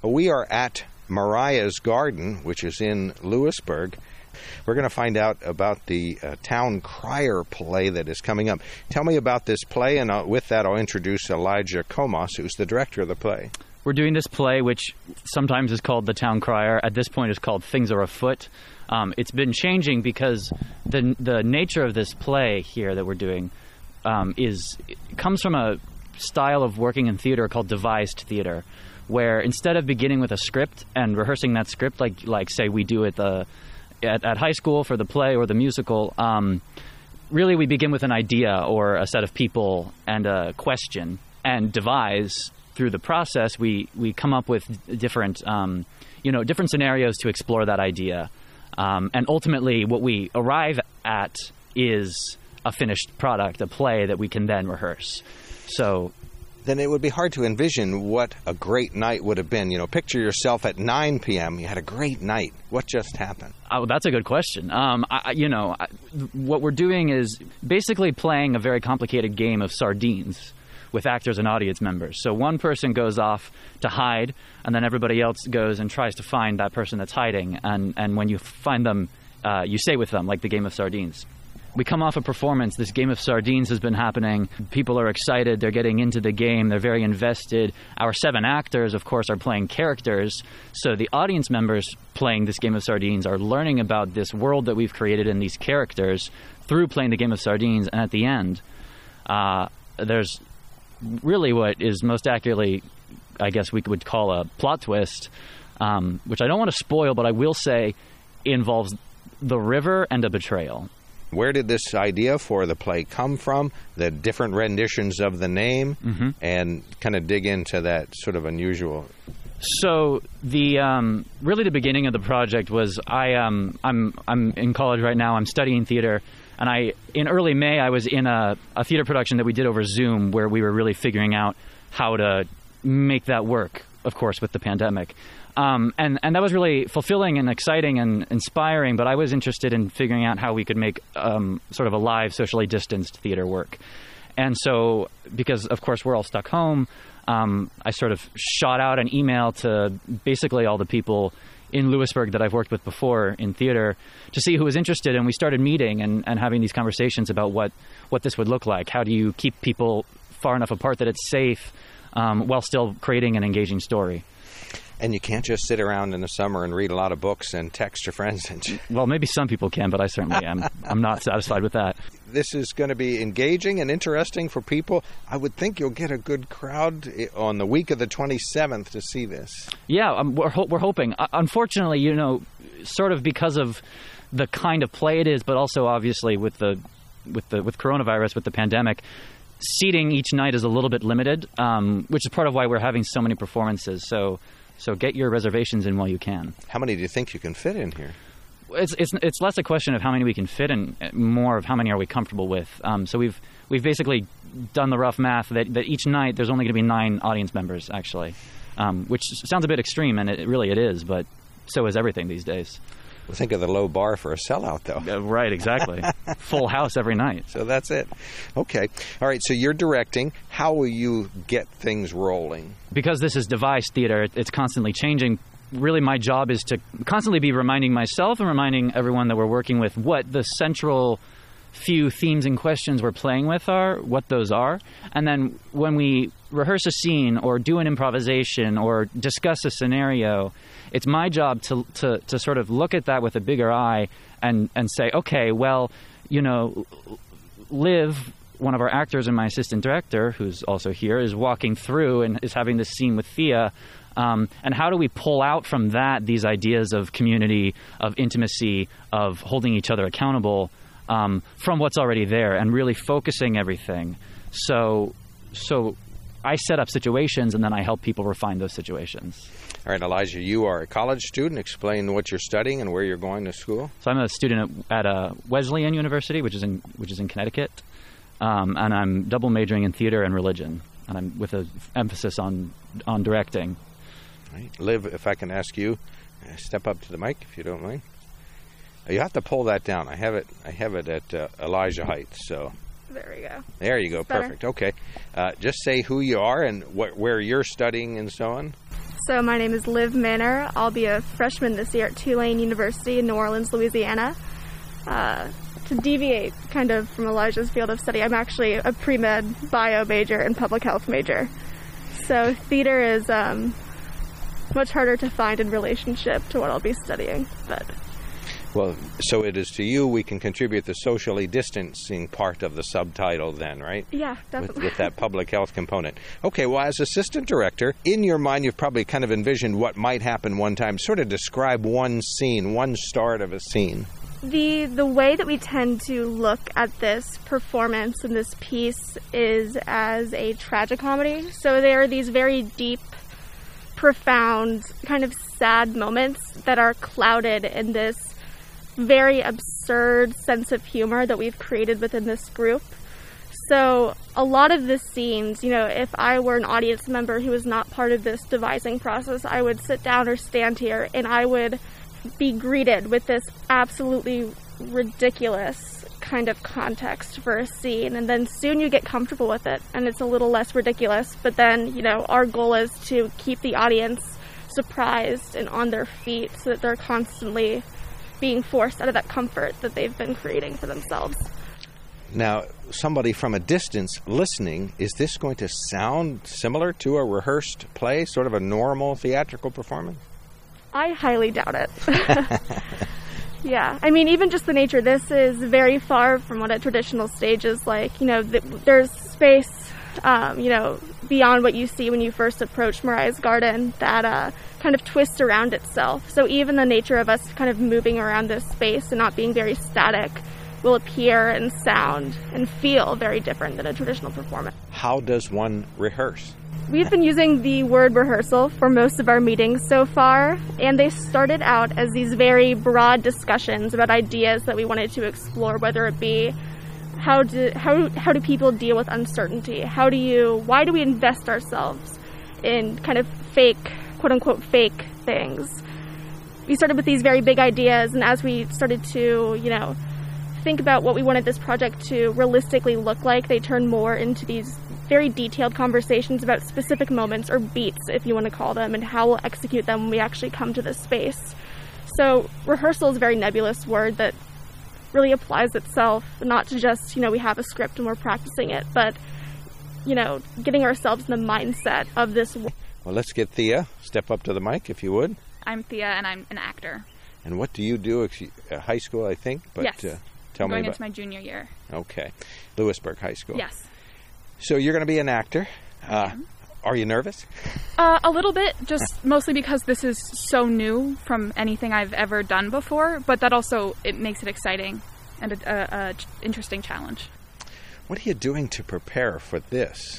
We are at Mariah's Garden, which is in Lewisburg. We're going to find out about the Town Crier play that is coming up. Tell me about this play, and with that I'll introduce Elijah Comas, who's the director of the play. We're doing this play, which sometimes is called The Town Crier. At this point, it's called Things Are Afoot. It's been changing because the nature of this play here that we're doing comes from a style of working in theater called devised theater, where instead of beginning with a script and rehearsing that script like say we do at high school for the play or the musical, really we begin with an idea or a set of people and a question, and devise through the process. We come up with different different scenarios to explore that idea, and ultimately what we arrive at is a finished product, a play that we can then rehearse. So then it would be hard to envision what a great night would have been. Picture yourself at 9 p.m. You had a great night. What just happened? Oh, that's a good question. What we're doing is basically playing a very complicated game of sardines with actors and audience members. So one person goes off to hide, and then everybody else goes and tries to find that person that's hiding. And when you find them, you stay with them, like the game of sardines. We come off a performance. This game of sardines has been happening. People are excited. They're getting into the game. They're very invested. Our 7 actors, of course, are playing characters. So the audience members playing this game of sardines are learning about this world that we've created in these characters through playing the game of sardines. And at the end, there's really what is most accurately, I guess we would call a plot twist, which I don't want to spoil, but I will say involves the river and a betrayal. Where did this idea for the play come from, the different renditions of the name, and kind of dig into that sort of unusual? So really the beginning of the project was I'm in college right now. I'm studying theater, and in early May I was in a theater production that we did over Zoom, where we were really figuring out how to make that work, of course, with the pandemic. And that was really fulfilling and exciting and inspiring, but I was interested in figuring out how we could make sort of a live, socially distanced theater work. And so, because, of course, we're all stuck home, I sort of shot out an email to basically all the people in Lewisburg that I've worked with before in theater to see who was interested, and we started meeting and having these conversations about what this would look like. How do you keep people far enough apart that it's safe while still creating an engaging story? And you can't just sit around in the summer and read a lot of books and text your friends. Well, maybe some people can, but I certainly am. I'm not satisfied with that. This is going to be engaging and interesting for people. I would think you'll get a good crowd on the week of the 27th to see this. Yeah, we're hoping. Unfortunately, sort of because of the kind of play it is, but also obviously with coronavirus, with the pandemic, seating each night is a little bit limited, which is part of why we're having so many performances. So get your reservations in while you can. How many do you think you can fit in here? It's less a question of how many we can fit in, more of how many are we comfortable with. So we've basically done the rough math that each night there's only going to be 9 audience members, actually, which sounds a bit extreme, and it really is, but so is everything these days. Well, think of the low bar for a sellout, though. Right, exactly. Full house every night. So that's it. Okay. All right, so you're directing. How will you get things rolling? Because this is devised theater, it's constantly changing. Really, my job is to constantly be reminding myself and reminding everyone that we're working with what the central few themes and questions we're playing with are, what those are. And then when we rehearse a scene or do an improvisation or discuss a scenario, it's my job to sort of look at that with a bigger eye and say, okay, well, Liv, one of our actors and my assistant director, who's also here, is walking through and is having this scene with Thea. And how do we pull out from that these ideas of community, of intimacy, of holding each other accountable from what's already there and really focusing everything. So I set up situations and then I help people refine those situations. All right, Elijah, you are a college student. Explain what you're studying and where you're going to school. So I'm a student at Wesleyan University, which is in Connecticut, and I'm double majoring in theater and religion, and I'm with an emphasis on directing. All right. Liv, if I can ask you, step up to the mic if you don't mind. You have to pull that down. I have it at Elijah height. So there we go. There you go. Perfect. Okay. Just say who you are and where you're studying and so on. So my name is Liv Manor. I'll be a freshman this year at Tulane University in New Orleans, Louisiana. To deviate kind of from Elijah's field of study, I'm actually a pre-med bio major and public health major. So theater is much harder to find in relationship to what I'll be studying. But Well, so it is to you we can contribute the socially distancing part of the subtitle then, right? yeah, definitely. With that public health component. Okay, well, as assistant director, in your mind you've probably kind of envisioned what might happen one time. Sort of describe one scene, one start of a scene. The way that we tend to look at this performance and this piece is as a tragicomedy. So there are these very deep, profound, kind of sad moments that are clouded in this very absurd sense of humor that we've created within this group. So a lot of the scenes, if I were an audience member who was not part of this devising process, I would sit down or stand here and I would be greeted with this absolutely ridiculous kind of context for a scene, and then soon you get comfortable with it and it's a little less ridiculous, but then our goal is to keep the audience surprised and on their feet so that they're constantly being forced out of that comfort that they've been creating for themselves. Now, somebody from a distance listening, is this going to sound similar to a rehearsed play, sort of a normal theatrical performance? I highly doubt it. Yeah, I mean, even just the nature, this is very far from what a traditional stage is like. There's space, beyond what you see when you first approach Mariah's Garden that kind of twists around itself. So even the nature of us kind of moving around this space and not being very static will appear and sound and feel very different than a traditional performance. How does one rehearse? We've been using the word rehearsal for most of our meetings so far, and they started out as these very broad discussions about ideas that we wanted to explore, whether it be how do people deal with uncertainty? Why do we invest ourselves in kind of fake, quote-unquote fake things? We started with these very big ideas, and as we started to, think about what we wanted this project to realistically look like, they turned more into these very detailed conversations about specific moments, or beats, if you want to call them, and how we'll execute them when we actually come to this space. So rehearsal is a very nebulous word that really applies itself not to just, we have a script and we're practicing it, but, getting ourselves in the mindset of this. Well, let's get Thea. Step up to the mic, if you would. I'm Thea, and I'm an actor. And what do you do? High school, I think? But, yes. Tell me going about... into my junior year. Okay. Lewisburg High School. Yes. So you're going to be an actor. Are you nervous? A little bit, just mostly because this is so new from anything I've ever done before, but that also, it makes it exciting and a interesting challenge. What are you doing to prepare for this?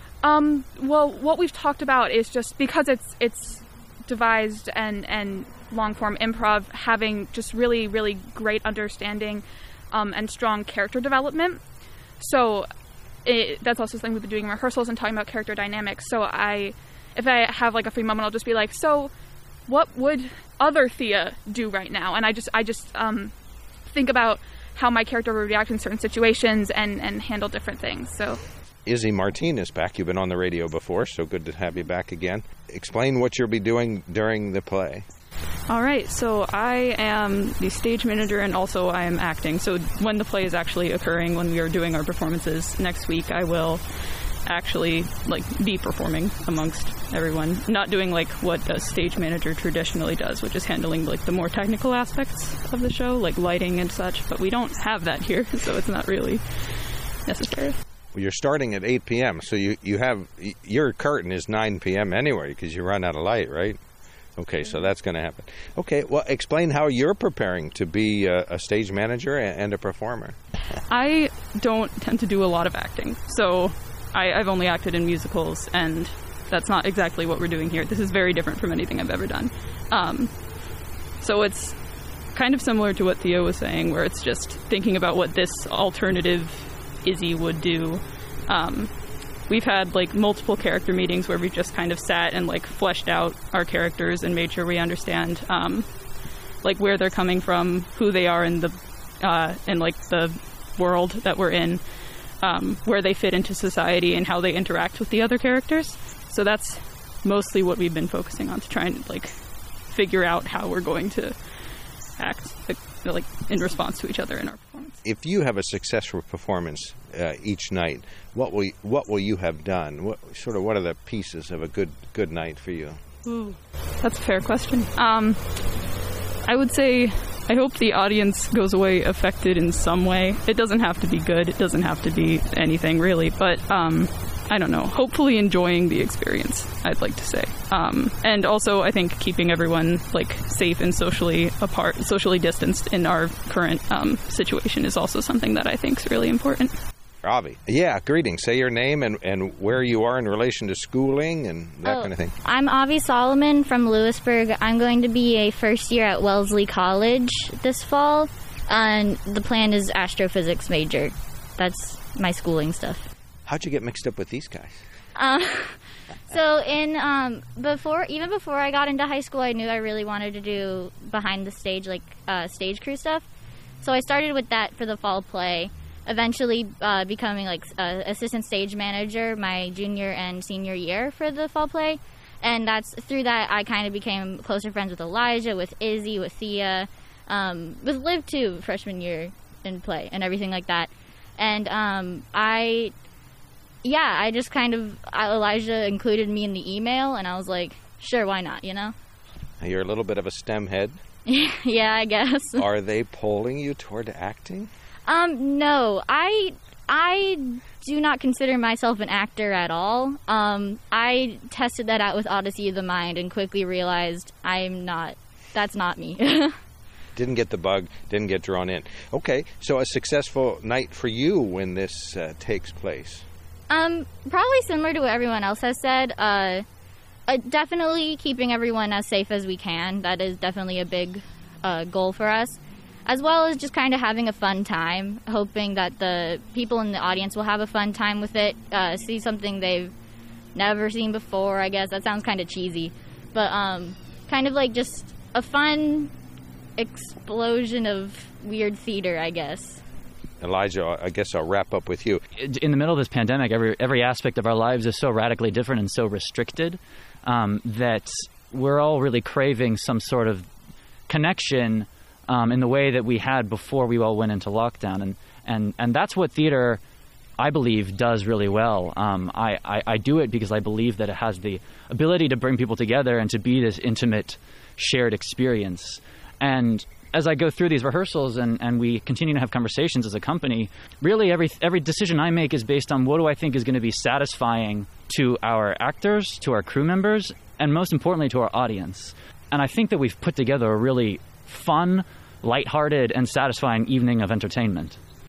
Well, what we've talked about is just because it's devised and long-form improv, having just really, really great understanding and strong character development. So that's also something we've been doing in rehearsals and talking about character dynamics. So if I have like a free moment, I'll just be like, so what would other Thea do right now? And I just think about how my character would react in certain situations and handle different things. So Izzy Martin is back. You've been on the radio before, so good to have you back again. Explain what you'll be doing during the play. All right, so I am the stage manager and also I am acting. So when the play is actually occurring, when we are doing our performances next week, I will actually be performing amongst everyone, not doing what a stage manager traditionally does, which is handling the more technical aspects of the show, like lighting and such, but we don't have that here, so it's not really necessary. Well, you're starting at 8 p.m., so you have your curtain is 9 p.m. anyway because you run out of light, right? Okay, so that's going to happen. Okay, well, explain how you're preparing to be a stage manager and a performer. I don't tend to do a lot of acting, so I've only acted in musicals, and that's not exactly what we're doing here. This is very different from anything I've ever done. So it's kind of similar to what Theo was saying, where it's just thinking about what this alternative Izzy would do. We've had multiple character meetings where we've just kind of sat and fleshed out our characters and made sure we understand where they're coming from, who they are in the world that we're in, where they fit into society and how they interact with the other characters. So that's mostly what we've been focusing on, to try and like figure out how we're going to act like in response to each other in our performance. If you have a successful performance each night, what will you have done? What are the pieces of a good night for you? Ooh, that's a fair question. I would say I hope the audience goes away affected in some way. It doesn't have to be good. It doesn't have to be anything really, but I don't know. Hopefully enjoying the experience, I'd like to say. And also, I think keeping everyone like safe and socially apart, socially distanced in our current situation is also something that I think is really important. Avi. Yeah, greetings. Say your name and where you are in relation to schooling and that kind of thing. I'm Avi Solomon from Lewisburg. I'm going to be a first year at Wellesley College this fall, and the plan is astrophysics major. That's my schooling stuff. How'd you get mixed up with these guys? So before I got into high school, I knew I really wanted to do behind the stage, like stage crew stuff. So I started with that for the fall play, eventually becoming like assistant stage manager my junior and senior year for the fall play. And that's through that I kind of became closer friends with Elijah, with Izzy, with Thea, with Liv too, freshman year in play and everything like that. And I just kind of, Elijah included me in the email, and I was like, sure, why not, you know? You're a little bit of a STEM head. Yeah, I guess. Are they pulling you toward acting? No, I do not consider myself an actor at all. I tested that out with Odyssey of the Mind and quickly realized that's not me. Didn't get the bug, didn't get drawn in. Okay, so a successful night for you when this takes place? Probably similar to what everyone else has said. Definitely keeping everyone as safe as we can. That is definitely a big goal for us. As well as just kind of having a fun time, hoping that the people in the audience will have a fun time with it, see something they've never seen before, I guess. That sounds kind of cheesy. But kind of like just a fun explosion of weird theater, I guess. Elijah, I guess I'll wrap up with you. In the middle of this pandemic, every aspect of our lives is so radically different and so restricted that we're all really craving some sort of connection in the way that we had before we all went into lockdown. And that's what theater, I believe, does really well. I do it because I believe that it has the ability to bring people together and to be this intimate, shared experience. And as I go through these rehearsals and we continue to have conversations as a company, really every decision I make is based on what do I think is going to be satisfying to our actors, to our crew members, and most importantly to our audience. And I think that we've put together a really fun, lighthearted, and satisfying evening of entertainment.